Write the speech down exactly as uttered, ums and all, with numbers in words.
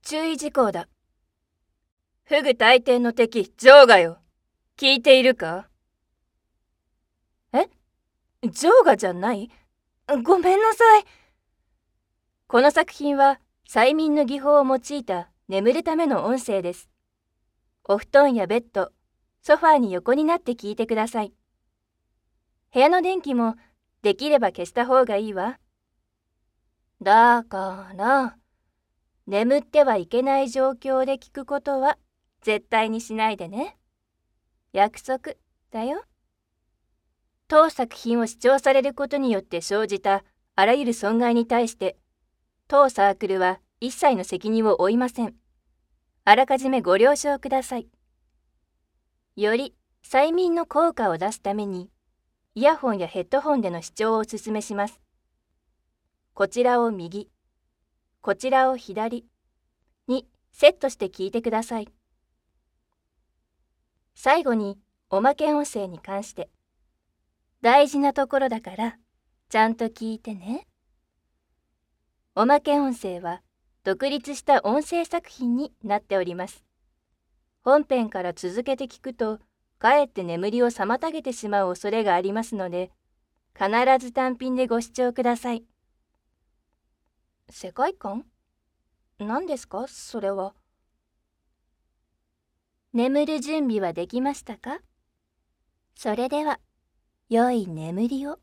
注意事項だ。フグ大天の敵、ジョーガよ。聞いているか？え？ジョーガじゃない？ごめんなさい。この作品は催眠の技法を用いた眠るための音声です。お布団やベッド、ソファーに横になって聞いてください。部屋の電気もできれば消した方がいいわ。だから、眠ってはいけない状況で聞くことは絶対にしないでね。約束だよ。当作品を視聴されることによって生じたあらゆる損害に対して、当サークルは一切の責任を負いません。あらかじめご了承ください。より催眠の効果を出すために、イヤホンやヘッドホンでの視聴をお勧めします。こちらを右、こちらを左にセットして聞いてください。最後におまけ音声に関して。大事なところだから、ちゃんと聞いてね。おまけ音声は独立した音声作品になっております。本編から続けて聞くと、かえって眠りを妨げてしまう恐れがありますので、必ず単品でご視聴ください。世界観？何ですか、それは。眠る準備はできましたか？それでは、良い眠りを。